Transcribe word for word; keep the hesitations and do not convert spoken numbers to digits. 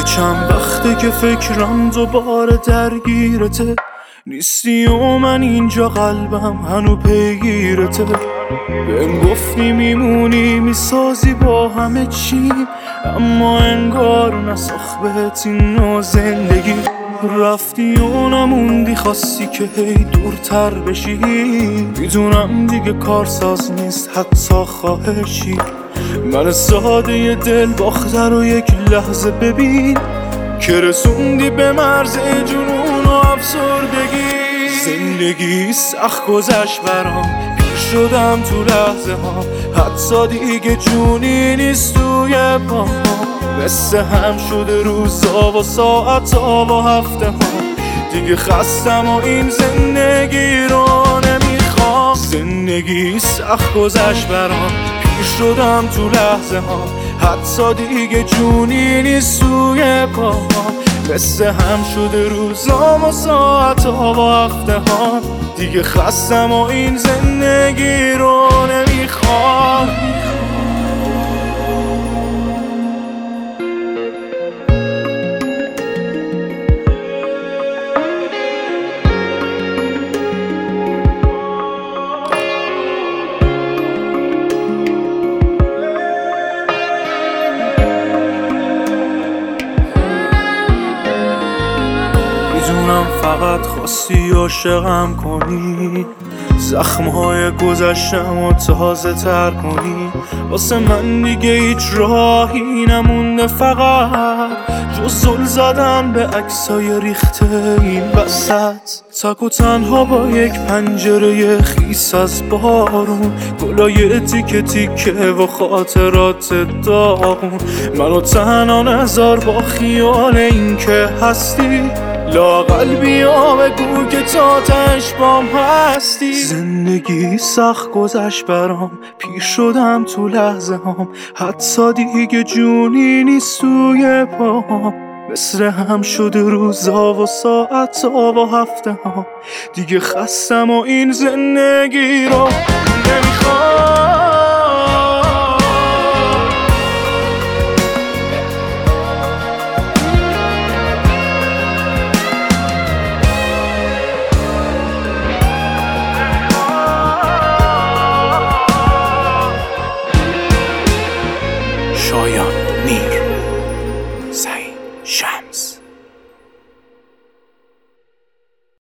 چند وقته که فکرم دوباره درگیرته نیستی و من اینجا قلبم هنو پیگیرته. بهم گفتی میمونی میسازی با همه چی، اما انگار نساخت بهت این نوع زندگی. رفتی و نموندی، خواستی که هی دورتر بشی. میدونم دیگه کارساز نیست حتی خواهشی. من ساده ی دل باخته رو یک لحظه ببین که رسوندی به مرز جنون و افسردگی. زندگی سخت گذشت برام، پیر شدم تو لحظه ها، حتی دیگه جونی نیست توی پاها. مثل هم شده روزا و ساعتا و هفته ها، دیگه خستم و این زندگی رو نمیخوام. زندگی سخت گذشت برام، پیر شدم تو لحظه ها، حتی دیگه جونی نیست توی پاها. مثل هم شده روزا و ساعتا و هفته ها، دیگه خستم و این زندگی رو نمیخوام. میدونم فقط خواستی عاشقم کنی، زخمهای گذشتم و تازه تر کنی. واسه من دیگه هیچ راهی نمونده فقط جز زل زدن به عکسای ریخته این وسط. تک و تنها با یک پنجره خیس از بارون، گلای تیکه تیکه و خاطرات داغون. منو تنها نذار با خیال این که هستی، لااقل بیا بگو که تا تهش بام هستی. زندگی سخت گذشت برام، پیر شدم تو لحظه هام، حتی دیگه جونی نیست توی پاهام. مثل هم شده روزا و ساعتا و هفته ها، دیگه خستم و این زندگی رو نمیخوام. شایان میر